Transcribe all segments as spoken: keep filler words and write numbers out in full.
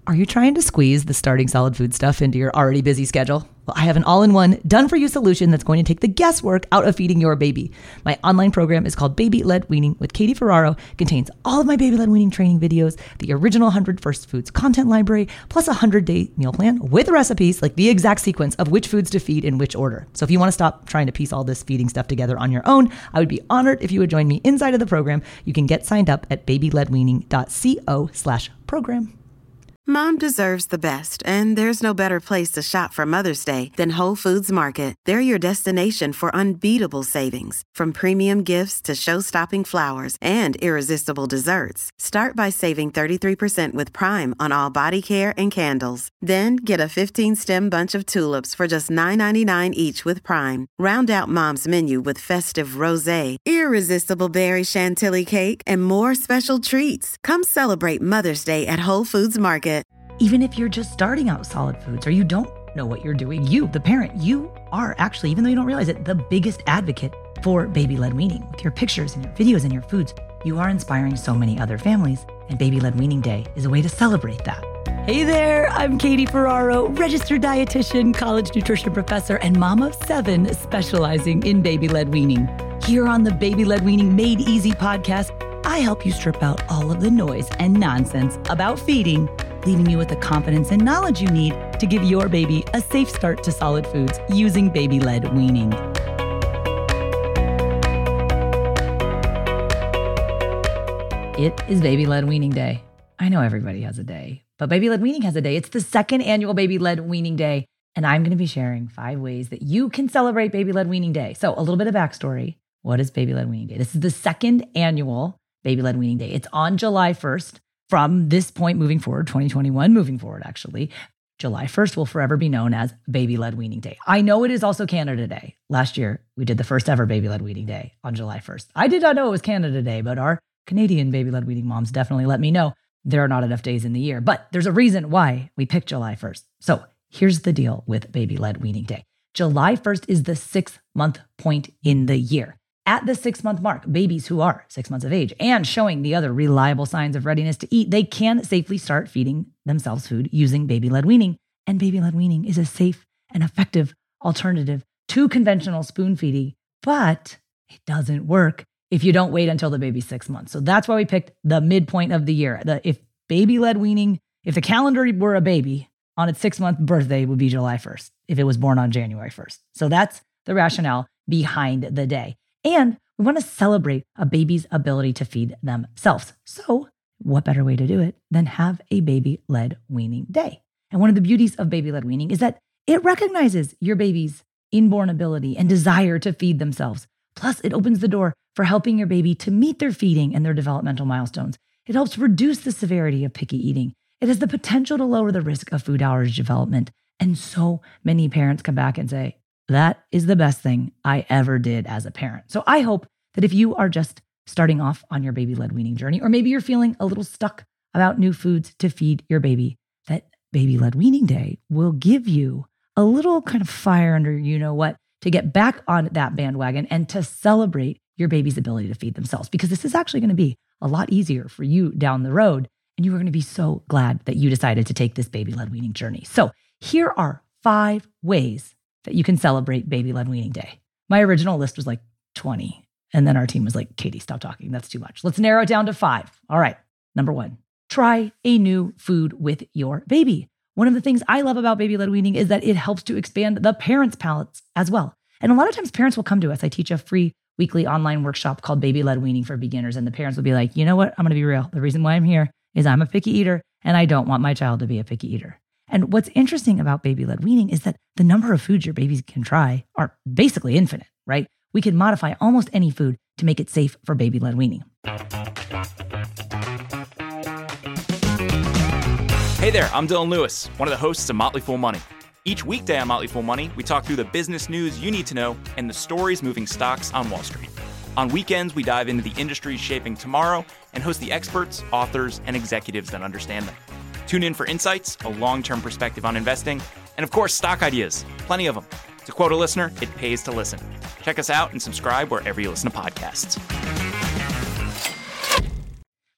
Are you trying to squeeze the starting solid food stuff into your already busy schedule? Well, I have an all-in-one, done-for-you solution that's going to take the guesswork out of feeding your baby. My online program is called Baby-Led Weaning with Katie Ferraro. It contains all of my baby-led weaning training videos, the original one hundred First Foods content library, plus a one hundred-day meal plan with recipes, like the exact sequence of which foods to feed in which order. So if you want to stop trying to piece all this feeding stuff together on your own, I would be honored if you would join me inside of the program. You can get signed up at babyledweaning.co slash program. Mom deserves the best, and there's no better place to shop for Mother's Day than Whole Foods Market. They're your destination for unbeatable savings, from premium gifts to show-stopping flowers and irresistible desserts. Start by saving thirty-three percent with Prime on all body care and candles. Then get a fifteen-stem bunch of tulips for just nine ninety-nine each with Prime. Round out Mom's menu with festive rosé, irresistible berry chantilly cake, and more special treats. Come celebrate Mother's Day at Whole Foods Market. Even if you're just starting out solid foods or you don't know what you're doing, you, the parent, you are actually, even though you don't realize it, the biggest advocate for baby-led weaning. With your pictures and your videos and your foods, you are inspiring so many other families, and Baby-Led Weaning Day is a way to celebrate that. Hey there, I'm Katie Ferraro, registered dietitian, college nutrition professor, and mom of seven specializing in baby-led weaning. Here on the Baby-Led Weaning Made Easy podcast, I help you strip out all of the noise and nonsense about feeding, leaving you with the confidence and knowledge you need to give your baby a safe start to solid foods using baby-led weaning. It is Baby-Led Weaning Day. I know everybody has a day, but Baby-Led Weaning has a day. It's the second annual Baby-Led Weaning Day, and I'm going to be sharing five ways that you can celebrate Baby-Led Weaning Day. So a little bit of backstory. What is Baby-Led Weaning Day? This is the second annual Baby-Led Weaning Day. It's on July first. From this point moving forward, twenty twenty-one moving forward, actually, July first will forever be known as Baby-Led Weaning Day. I know it is also Canada Day. Last year, we did the first ever Baby-Led Weaning Day on July first. I did not know it was Canada Day, but our Canadian baby-led weaning moms definitely let me know there are not enough days in the year. But there's a reason why we picked July first. So here's the deal with Baby-Led Weaning Day. July first is the six-month point in the year. At the six-month mark, babies who are six months of age and showing the other reliable signs of readiness to eat, they can safely start feeding themselves food using baby-led weaning. And baby-led weaning is a safe and effective alternative to conventional spoon feeding, but it doesn't work if you don't wait until the baby's six months. So that's why we picked the midpoint of the year. The, if baby-led weaning, if the calendar were a baby, on its six-month birthday would be July first, if it was born on January first. So that's the rationale behind the day. And we want to celebrate a baby's ability to feed themselves. So what better way to do it than have a baby-led weaning day? And one of the beauties of baby-led weaning is that it recognizes your baby's inborn ability and desire to feed themselves. Plus, it opens the door for helping your baby to meet their feeding and their developmental milestones. It helps reduce the severity of picky eating. It has the potential to lower the risk of food allergy development. And so many parents come back and say, that is the best thing I ever did as a parent. So I hope that if you are just starting off on your baby-led weaning journey, or maybe you're feeling a little stuck about new foods to feed your baby, that Baby-Led Weaning Day will give you a little kind of fire under you know what to get back on that bandwagon and to celebrate your baby's ability to feed themselves. Because this is actually going to be a lot easier for you down the road. And you are going to be so glad that you decided to take this baby-led weaning journey. So here are five ways that you can celebrate Baby-Led Weaning Day. My original list was like twenty. And then our team was like, Katie, stop talking. That's too much. Let's narrow it down to five. All right. Number one, try a new food with your baby. One of the things I love about baby-led weaning is that it helps to expand the parents' palates as well. And a lot of times parents will come to us. I teach a free weekly online workshop called Baby-Led Weaning for Beginners. And the parents will be like, you know what? I'm going to be real. The reason why I'm here is I'm a picky eater and I don't want my child to be a picky eater. And what's interesting about baby-led weaning is that the number of foods your babies can try are basically infinite, right? We can modify almost any food to make it safe for baby-led weaning. Hey there, I'm Dylan Lewis, one of the hosts of Motley Fool Money. Each weekday on Motley Fool Money, we talk through the business news you need to know and the stories moving stocks on Wall Street. On weekends, we dive into the industries shaping tomorrow and host the experts, authors, and executives that understand them. Tune in for insights, a long-term perspective on investing, and of course, stock ideas. Plenty of them. To quote a listener, it pays to listen. Check us out and subscribe wherever you listen to podcasts.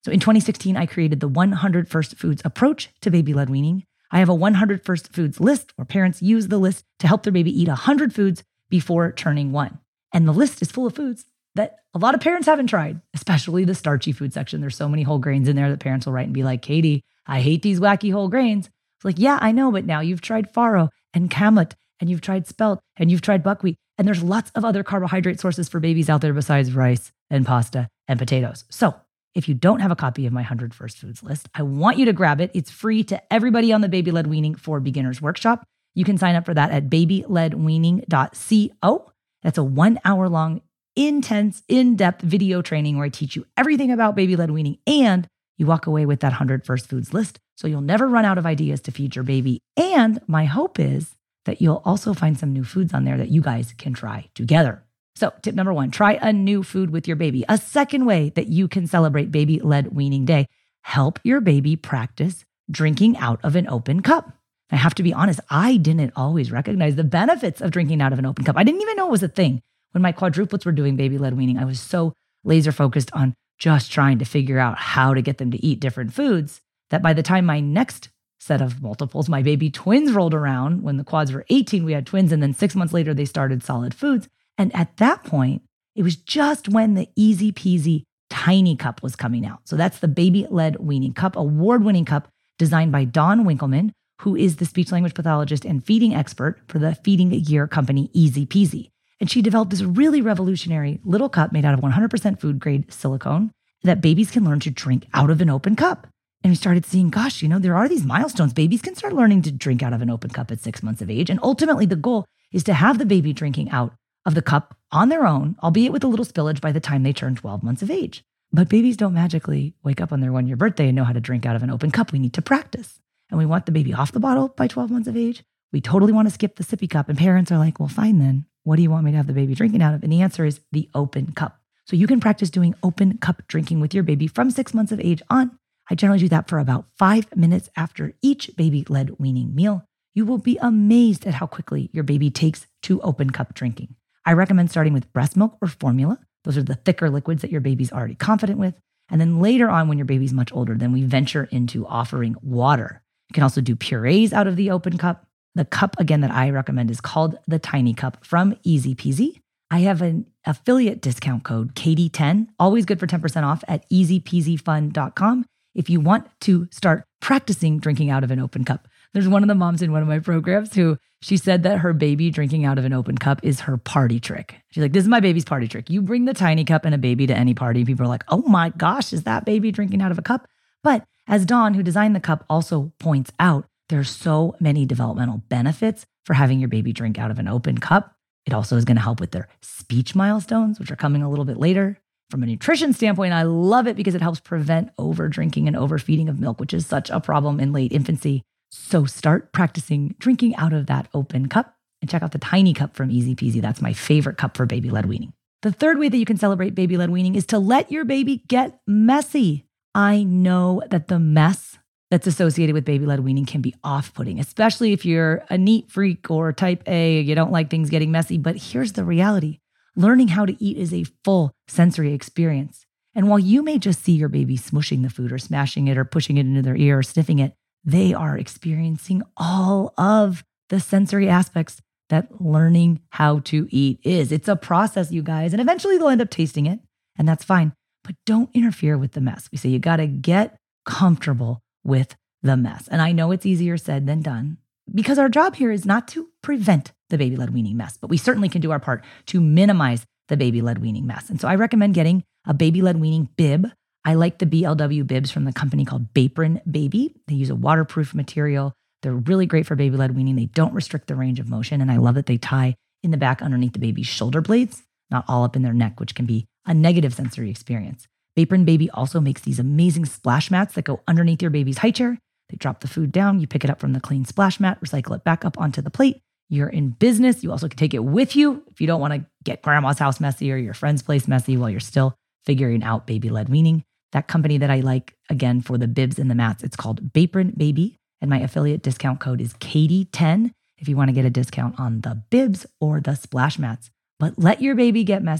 So in twenty sixteen, I created the one hundred First Foods approach to baby-led weaning. I have a one hundred First Foods list where parents use the list to help their baby eat one hundred foods before turning one. And the list is full of foods that a lot of parents haven't tried, especially the starchy food section. There's so many whole grains in there that parents will write and be like, Katie, I hate these wacky whole grains. It's like, yeah, I know, but now you've tried farro and kamut, and you've tried spelt, and you've tried buckwheat. And there's lots of other carbohydrate sources for babies out there besides rice and pasta and potatoes. So if you don't have a copy of my one hundred First Foods list, I want you to grab it. It's free to everybody on the Baby-Led Weaning for Beginners workshop. You can sign up for that at baby led weaning dot co. That's a one hour long, intense, in-depth video training where I teach you everything about baby-led weaning, and you walk away with that one hundred First Foods list. So you'll never run out of ideas to feed your baby. And my hope is that you'll also find some new foods on there that you guys can try together. So tip number one, try a new food with your baby. A second way that you can celebrate Baby-Led Weaning Day, help your baby practice drinking out of an open cup. I have to be honest, I didn't always recognize the benefits of drinking out of an open cup. I didn't even know it was a thing. When my quadruplets were doing baby-led weaning, I was so laser focused on just trying to figure out how to get them to eat different foods that by the time my next set of multiples, my baby twins rolled around, when the quads were eighteen, we had twins, and then six months later, they started solid foods. And at that point, it was just when the easy peasy tiny cup was coming out. So that's the Baby-Led Weaning Cup, award-winning cup designed by Dawn Winkleman, who is the speech language pathologist and feeding expert for the feeding gear company Easy Peasy. And she developed this really revolutionary little cup made out of one hundred percent food grade silicone that babies can learn to drink out of an open cup. And we started seeing, gosh, you know, there are these milestones. Babies can start learning to drink out of an open cup at six months of age. And ultimately, the goal is to have the baby drinking out of the cup on their own, albeit with a little spillage by the time they turn twelve months of age. But babies don't magically wake up on their one-year birthday and know how to drink out of an open cup. We need to practice. And we want the baby off the bottle by twelve months of age. We totally want to skip the sippy cup. And parents are like, well, fine then. What do you want me to have the baby drinking out of? And the answer is the open cup. So you can practice doing open cup drinking with your baby from six months of age on. I generally do that for about five minutes after each baby-led weaning meal. You will be amazed at how quickly your baby takes to open cup drinking. I recommend starting with breast milk or formula. Those are the thicker liquids that your baby's already confident with. And then later on, when your baby's much older, then we venture into offering water. You can also do purees out of the open cup. The cup, again, that I recommend is called the Tiny Cup from Easy Peasy. I have an affiliate discount code, Katie ten, always good for ten percent off at easy peasy fun dot com if you want to start practicing drinking out of an open cup. There's one of the moms in one of my programs who she said that her baby drinking out of an open cup is her party trick. She's like, this is my baby's party trick. You bring the tiny cup and a baby to any party. People are like, oh my gosh, is that baby drinking out of a cup? But as Dawn, who designed the cup, also points out, there's so many developmental benefits for having your baby drink out of an open cup. It also is going to help with their speech milestones, which are coming a little bit later. From a nutrition standpoint, I love it because it helps prevent over drinking and overfeeding of milk, which is such a problem in late infancy. So start practicing drinking out of that open cup and check out the Tiny Cup from Easy Peasy. That's my favorite cup for baby-led weaning. The third way that you can celebrate baby-led weaning is to let your baby get messy. I know that the mess that's associated with baby-led weaning can be off-putting, especially if you're a neat freak or type A, you don't like things getting messy. But here's the reality. Learning how to eat is a full sensory experience. And while you may just see your baby smushing the food or smashing it or pushing it into their ear or sniffing it, they are experiencing all of the sensory aspects that learning how to eat is. It's a process, you guys, and eventually they'll end up tasting it, and that's fine. But don't interfere with the mess. We say you got to get comfortable with the mess. And I know it's easier said than done because our job here is not to prevent the baby-led weaning mess, but we certainly can do our part to minimize the baby-led weaning mess. And so I recommend getting a baby-led weaning bib. I like the B L W bibs from the company called Bapron Baby. They use a waterproof material. They're really great for baby-led weaning. They don't restrict the range of motion. And I love that they tie in the back underneath the baby's shoulder blades, not all up in their neck, which can be a negative sensory experience. Bapron Baby also makes these amazing splash mats that go underneath your baby's high chair. They drop the food down. You pick it up from the clean splash mat, recycle it back up onto the plate. You're in business. You also can take it with you if you don't want to get grandma's house messy or your friend's place messy while you're still figuring out baby-led weaning. That company that I like, again, for the bibs and the mats, it's called Bapron Baby. And my affiliate discount code is Katie ten if you want to get a discount on the bibs or the splash mats. But let your baby get messy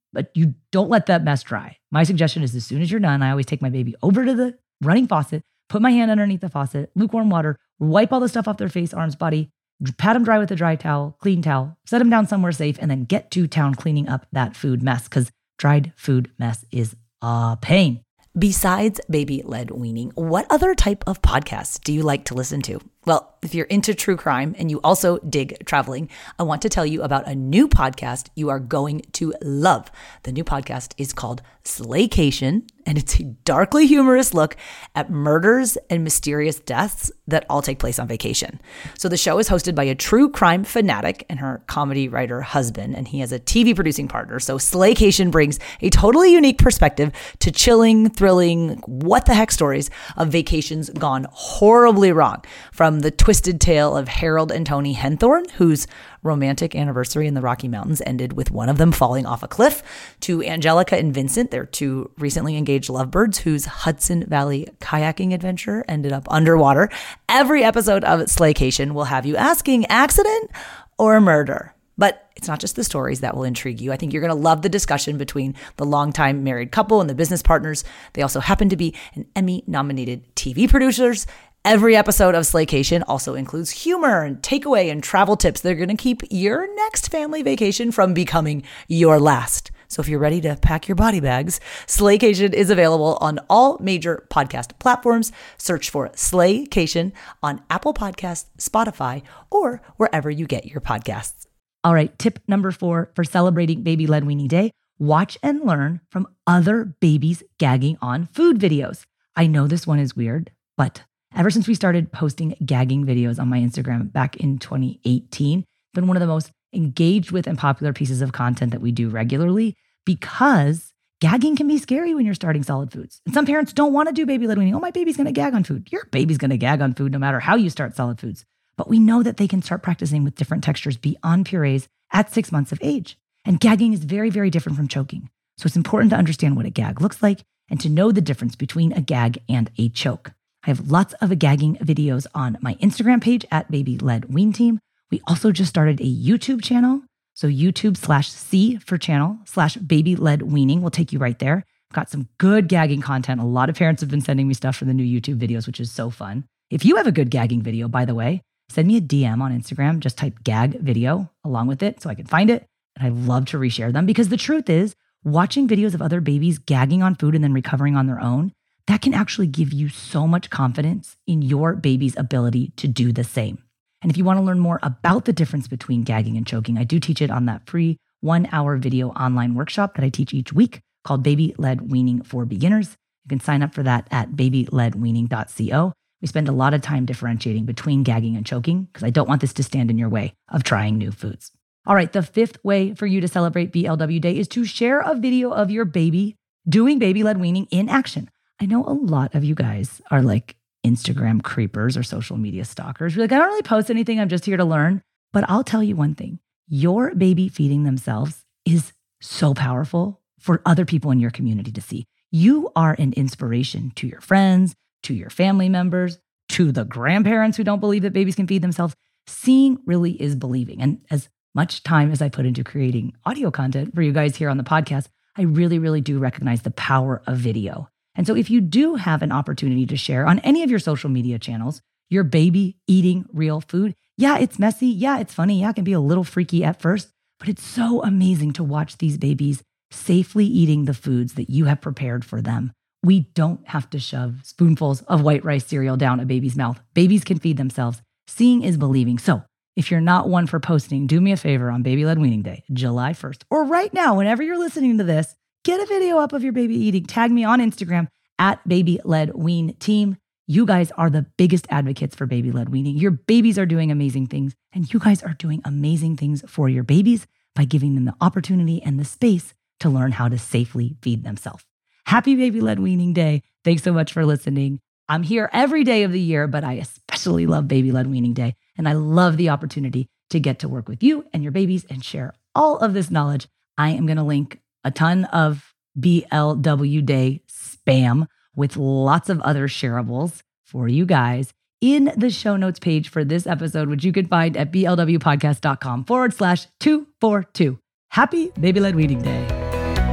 but you don't let that mess dry. My suggestion is as soon as you're done, I always take my baby over to the running faucet, put my hand underneath the faucet, lukewarm water, wipe all the stuff off their face, arms, body, pat them dry with a dry towel, clean towel, set them down somewhere safe, and then get to town cleaning up that food mess because dried food mess is a pain. Besides baby-led weaning, what other type of podcasts do you like to listen to? Well, if you're into true crime and you also dig traveling, I want to tell you about a new podcast you are going to love. The new podcast is called Slaycation, and it's a darkly humorous look at murders and mysterious deaths that all take place on vacation. So the show is hosted by a true crime fanatic and her comedy writer husband, and he has a T V producing partner. So Slaycation brings a totally unique perspective to chilling, thrilling, what the heck stories of vacations gone horribly wrong. From the twisted tale of Harold and Toni Henthorne, whose romantic anniversary in the Rocky Mountains ended with one of them falling off a cliff, to Angelica and Vincent, their two recently engaged lovebirds, whose Hudson Valley kayaking adventure ended up underwater. Every episode of Slaycation will have you asking, accident or murder? But it's not just the stories that will intrigue you. I think you're going to love the discussion between the longtime married couple and the business partners. They also happen to be an Emmy-nominated T V producers. Every episode of Slaycation also includes humor and takeaway and travel tips that are going to keep your next family vacation from becoming your last. So if you're ready to pack your body bags, Slaycation is available on all major podcast platforms. Search for Slaycation on Apple Podcasts, Spotify, or wherever you get your podcasts. All right, tip number four for celebrating Baby-Led Weaning Day, watch and learn from other babies gagging on food videos. I know this one is weird, but ever since we started posting gagging videos on my Instagram back in twenty eighteen, it's been one of the most engaged with and popular pieces of content that we do regularly because gagging can be scary when you're starting solid foods. And some parents don't want to do baby-led weaning. Oh, my baby's going to gag on food. Your baby's going to gag on food no matter how you start solid foods. But we know that they can start practicing with different textures beyond purees at six months of age. And gagging is very, very different from choking. So it's important to understand what a gag looks like and to know the difference between a gag and a choke. I have lots of gagging videos on my Instagram page at Baby-Led Wean Team. We also just started a YouTube channel. So YouTube slash C for channel slash Baby-Led Weaning will take you right there. I've got some good gagging content. A lot of parents have been sending me stuff for the new YouTube videos, which is so fun. If you have a good gagging video, by the way, send me a D M on Instagram. Just type gag video along with it so I can find it. And I love to reshare them because the truth is, watching videos of other babies gagging on food and then recovering on their own, that can actually give you so much confidence in your baby's ability to do the same. And if you want to learn more about the difference between gagging and choking, I do teach it on that free one-hour video online workshop that I teach each week called Baby-Led Weaning for Beginners. You can sign up for that at baby led weaning dot co. We spend a lot of time differentiating between gagging and choking because I don't want this to stand in your way of trying new foods. All right, the fifth way for you to celebrate B L W Day is to share a video of your baby doing baby-led weaning in action. I know a lot of you guys are like Instagram creepers or social media stalkers. You're like, I don't really post anything. I'm just here to learn. But I'll tell you one thing. Your baby feeding themselves is so powerful for other people in your community to see. You are an inspiration to your friends, to your family members, to the grandparents who don't believe that babies can feed themselves. Seeing really is believing. And as much time as I put into creating audio content for you guys here on the podcast, I really, really do recognize the power of video. And so if you do have an opportunity to share on any of your social media channels, your baby eating real food, yeah, it's messy. Yeah, it's funny. Yeah, it can be a little freaky at first, but it's so amazing to watch these babies safely eating the foods that you have prepared for them. We don't have to shove spoonfuls of white rice cereal down a baby's mouth. Babies can feed themselves. Seeing is believing. So if you're not one for posting, do me a favor on Baby-Led Weaning Day, July first, or right now, whenever you're listening to this, get a video up of your baby eating. Tag me on Instagram at Baby-Led Wean Team. You guys are the biggest advocates for baby-led weaning. Your babies are doing amazing things, and you guys are doing amazing things for your babies by giving them the opportunity and the space to learn how to safely feed themselves. Happy Baby-Led Weaning Day. Thanks so much for listening. I'm here every day of the year, but I especially love Baby-Led Weaning Day, and I love the opportunity to get to work with you and your babies and share all of this knowledge. I am going to link a ton of B L W Day spam with lots of other shareables for you guys in the show notes page for this episode, which you can find at blwpodcast.com forward slash 242. Happy Baby-Led Weaning Day.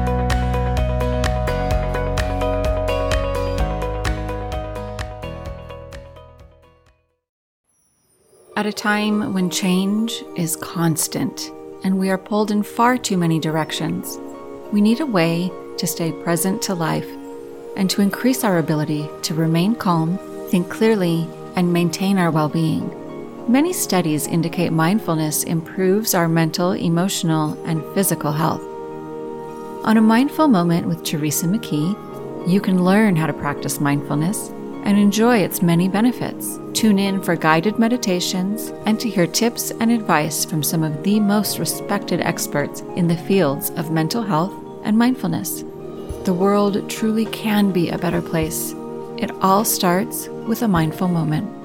At a time when change is constant and we are pulled in far too many directions, we need a way to stay present to life and to increase our ability to remain calm, think clearly, and maintain our well-being. Many studies indicate mindfulness improves our mental, emotional, and physical health. On A Mindful Moment with Teresa McKee, you can learn how to practice mindfulness and enjoy its many benefits. Tune in for guided meditations and to hear tips and advice from some of the most respected experts in the fields of mental health and mindfulness. The world truly can be a better place. It all starts with a mindful moment.